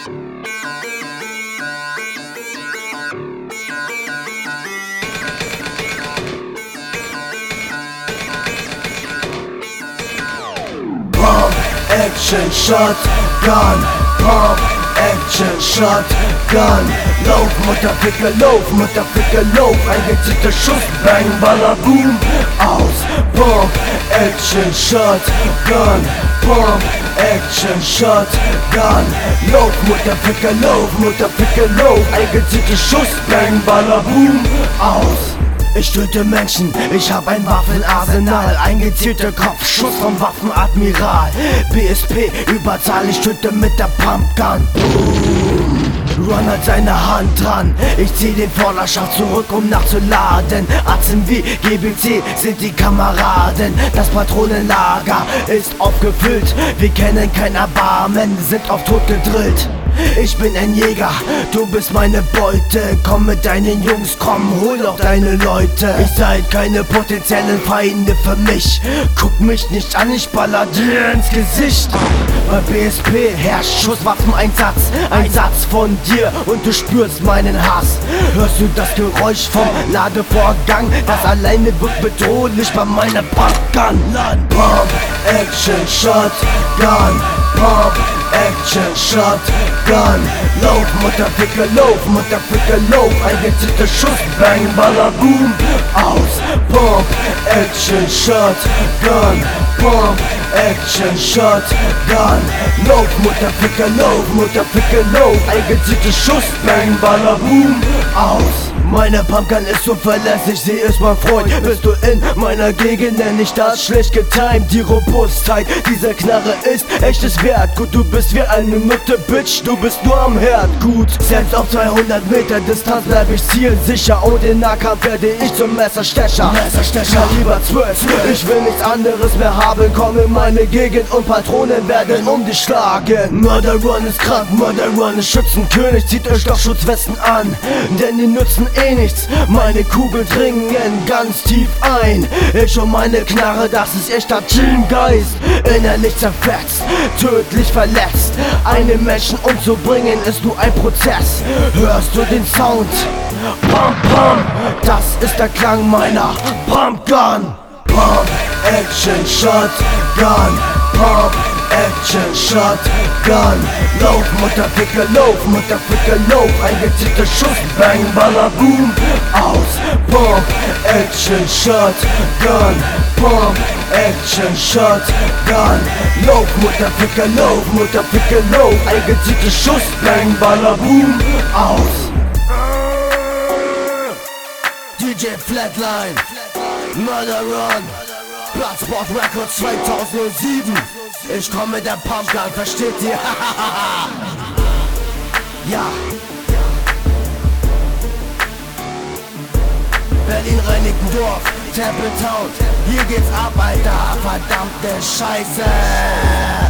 Pump, Action, Shotgun. Pump, Action, Shotgun. Lauf, Mutterficker, lauf. Eingeziehter Schuss, bang, baller, boom. Aus. Pump, Action, Shotgun. Pump, Action, Shotgun. Lauf, Mutterficker, lauf. Eingeziehter Schuss, bang, baller, boom. Aus. Ich töte Menschen, ich hab ein Waffenarsenal. Eingezielter Kopfschuss vom Waffenadmiral. BSP, Überzahl, ich töte mit der Pumpgun. Run hat seine Hand dran. Ich zieh den Vorderschaft zurück, um nachzuladen. AZMV, GBC sind die Kameraden. Das Patronenlager ist aufgefüllt. Wir kennen kein Erbarmen, sind auf Tod gedrillt. Ich bin ein Jäger, du bist meine Beute. Komm mit deinen Jungs, komm, hol doch deine Leute. Ich seid keine potenziellen Feinde für mich. Guck mich nicht an, ich baller dir ins Gesicht. Bei BSP herrscht Schusswaffeneinsatz. Ein Satz von dir und du spürst meinen Hass. Hörst du das Geräusch vom Ladevorgang? Das alleine wird bedrohlich bei meiner Pumpgun. Pump, Action, Shotgun. Pump, Action, Shotgun. Lauf, Mutterficker, lauf. Eingeziehter Schuss, bang, baller, boom. Aus. Pump, Action, Shotgun. Pump, Action, Shotgun. Lauf, Mutterficker, lauf. Eingeziehter Schuss, bang, baller, boom. Aus. Meine Pumpgun ist zuverlässig, sie ist mein Freund. Bist du in meiner Gegend, nenn ich das schlecht getimed. Die Robustheit dieser Knarre ist echtes Wert. Gut, du bist wie eine Mütte, Bitch, du bist nur am Herd. Gut, selbst auf 200 Meter Distanz bleib ich zielsicher. Und in Nahkampf werde ich zum Messerstecher. Kaliber 12, ich will nichts anderes mehr haben. Komm in meine Gegend und Patronen werden um dich schlagen. Murder Run ist krank, Murder Run ist Schützenkönig. Zieht euch doch Schutzwesten an, denn die nützen eh nichts. Meine Kugeln dringen ganz tief ein. Ich und meine Knarre, das ist echter Teamgeist. Innerlich zerfetzt, tödlich verletzt. Einen Menschen umzubringen ist nur ein Prozess. Hörst du den Sound? Pump, pump, das ist der Klang meiner Pumpgun. Pump, Action, Shotgun. Pump, Action, Shotgun. Lauf, Mutterficker, lauf. Eingeziehter Schuss, bang, baller, boom. Aus. Pump, Action, Shotgun. Pump, Action, Shotgun. Lauf, Mutterficker, lauf. Eingeziehter Schuss, bang, baller, boom. Aus. DJ Flatline, Murder Run, Bloodsport Records 2007. Ich komm mit der Pumpgun, versteht ihr? Ja. Berlin-Reinickendorf, Temple Town. Hier geht's ab, Alter, verdammte Scheiße.